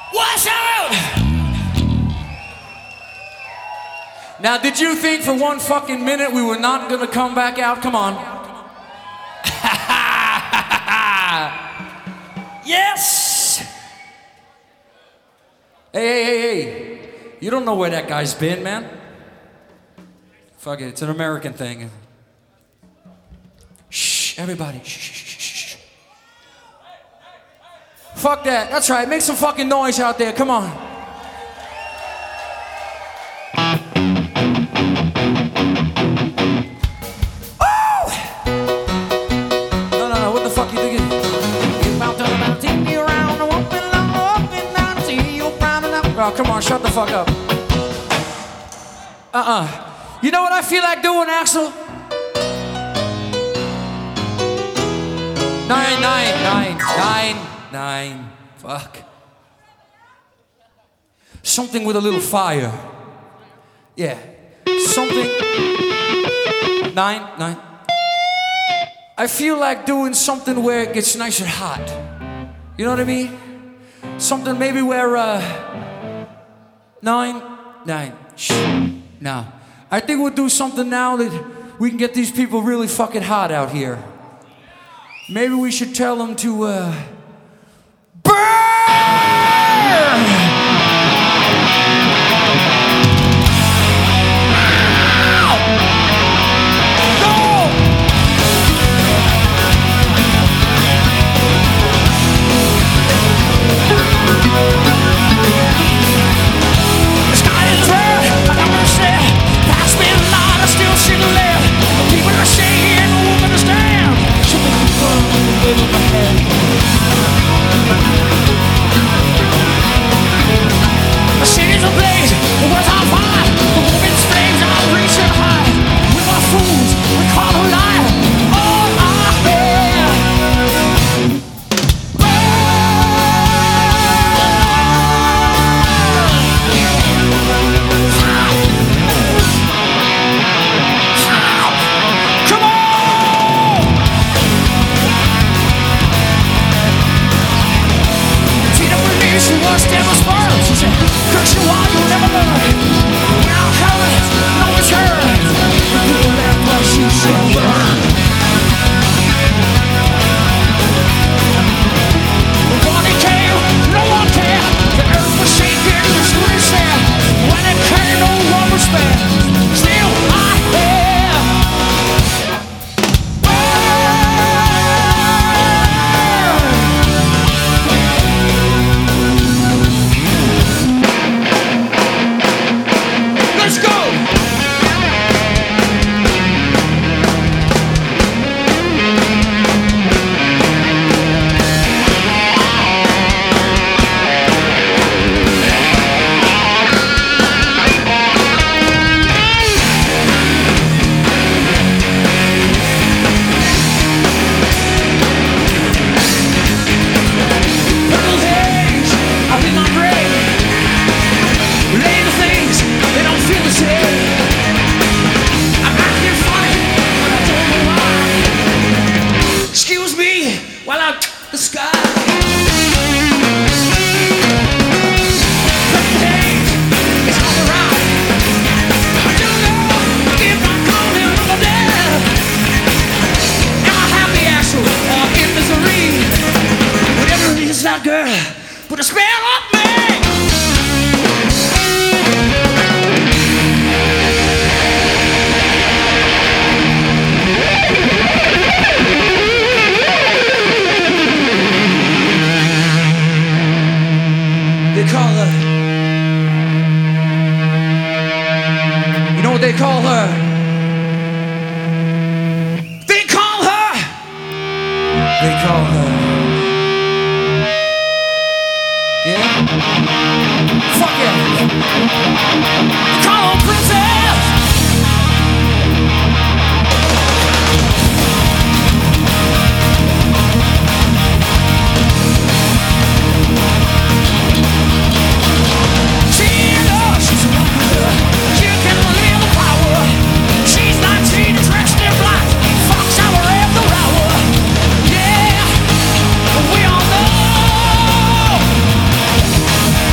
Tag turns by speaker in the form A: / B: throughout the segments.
A: Watch out! Now, did you think for one fucking minute we were not gonna come back out? Come on. Yes! Hey. You don't know where that guy's been, man. Fuck it, it's an American thing. Shh, everybody, shh. Fuck that, that's right, make some fucking noise out there, come on. Oh! No, what the fuck you thinking? Oh, come on, shut the fuck up. You know what I feel like doing, Axel? 9. Fuck. Something with a little fire. Yeah. Something. 9. I feel like doing something where it gets nice and hot. You know what I mean? Something maybe where, 9. Shh. Now, I think we'll do something now that we can get these people really fucking hot out here. Maybe we should tell them to, burn! Put a spell on me. They call her. You know what they call her? They call her. They call her. Fuck yeah! Call on princess! She knows she's a rocker. You can believe the power. She's 19, dressed in black. Fox hour after hour. Yeah, we all know.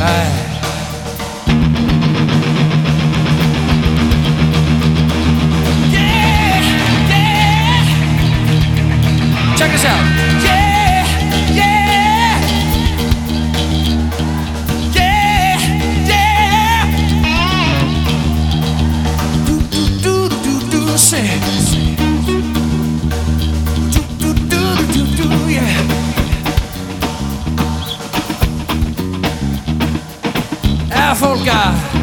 A: Check this out. Yeah, yeah, yeah, yeah. Do do do do do, say. Do do do do do, yeah. Folka.